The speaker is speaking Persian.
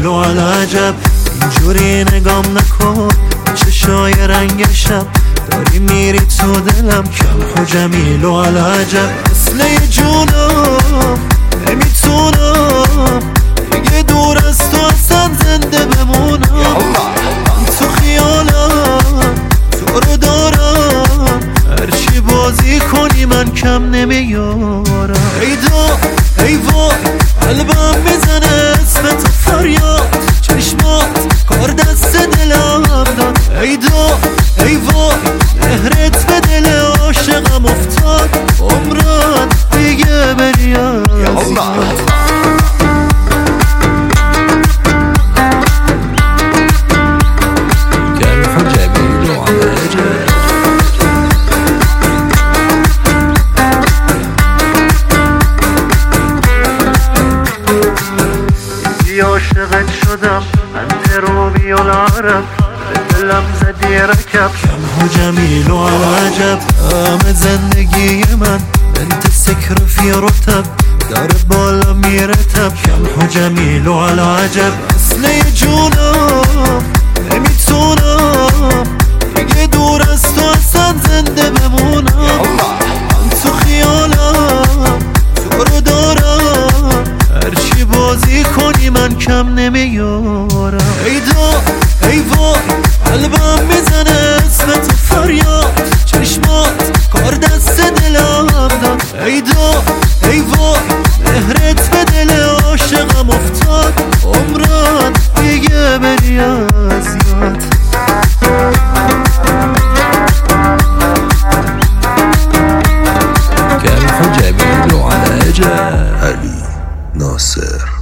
جمیل و عجب اینجوری نگام نکن، چشای رنگ شب داری میری تو دلم، کم و جمیل و عجب اصله جونم نمیتونم دیگه دور از تو اصلا زنده بمونم، تو خیالم تو رو دارم، هرچی بازی کنی من کم نمیارم. ای وای قلبم میزنه اسمت فریاد، چشمات کار دست دلم داد، ای وای مهرت به دل عاشقم افتاد، عمران دیگه بری از یاد. عاشقت شدم انت رومی و العرب، به دلم زدی رکب، کم و جمیل و عجب همه زندگی من انت سکر فی رتب، داره بالا میره تب، کم و جمیل و عجب اصله جونم نمیتونم دیگه دور از تو اصلا زنده بمونم، تو خیالم تو رو دارم، هرچی بازی کنی من کم نمیارم. ای وای قلبم میزنه اسمت فریاد، چشمات کار دست دلم داد، ای وای مهرت به دل عاشقم افتاد، عمران دیگه بری از یاد. كيف جميل على عجب. علي ناصر.